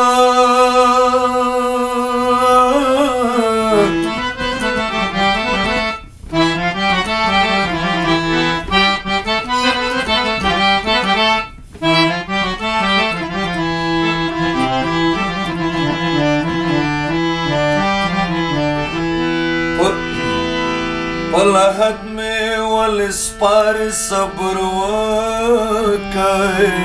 पलहद में वलिस पर सब्र वकाए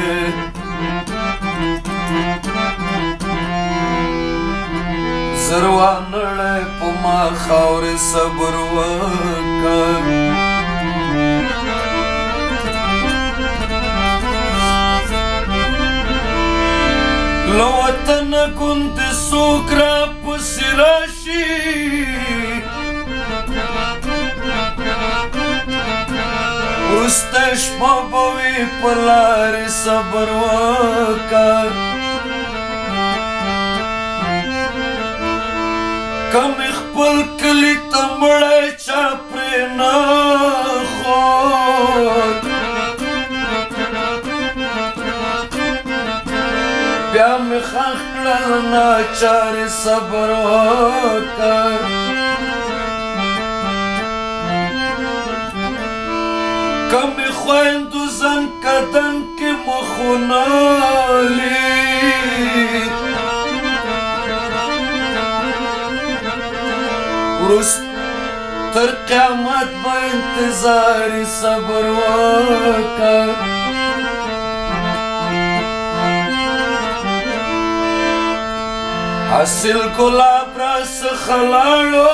जरवा नड़े पुमा खावर सब्र वकाए लवतन कुंद सुकरा पुसिराशी उस्तश पबवी पलार सब्र वकाए कम खपल कली तमड़े चापरे ना खोद ब्या में खाखड़ा नाचार सब्र वकाए कम خویندو زن کدن که مخونالی ورست تر قیامت با انتظاری صبر وکر حاصل گلاب راس خلاړو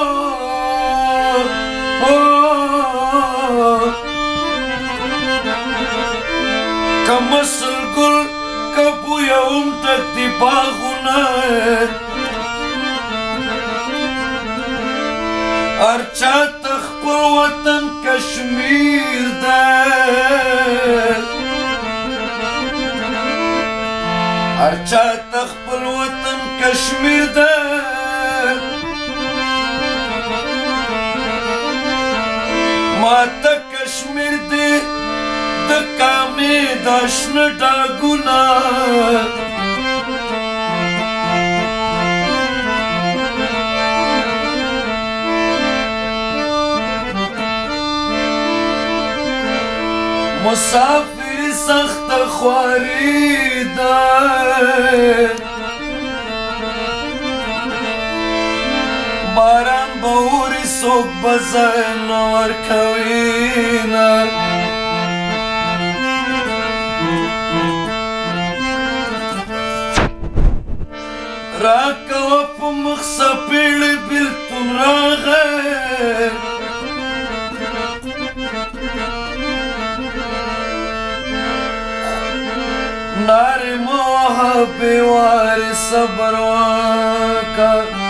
کمسل گل کبو یوم تک دی باغونه ارچا تخپل وطن کشمیر ده ارچا تخپل وطن کشمیر ده ما تا کشمیر ده دکامی داشن ڈاگونا مسافر سخت خواری دائے باران باوری سوک بزای نور کوینا راکا وپ مخصا پیڑ بلتون راغے نار موحا بیوار صبر واکا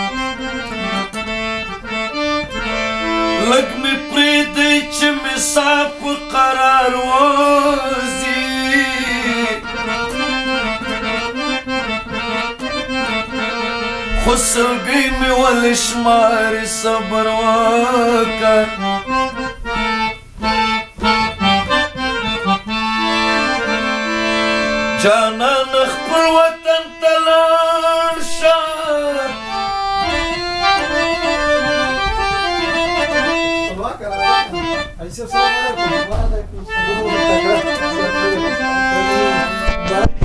لگ می پریدی چه می ساپ قرار وزی خسل گئی میں والشمار صبر وکر جانان خپل وطن تلان شا السلام علیکم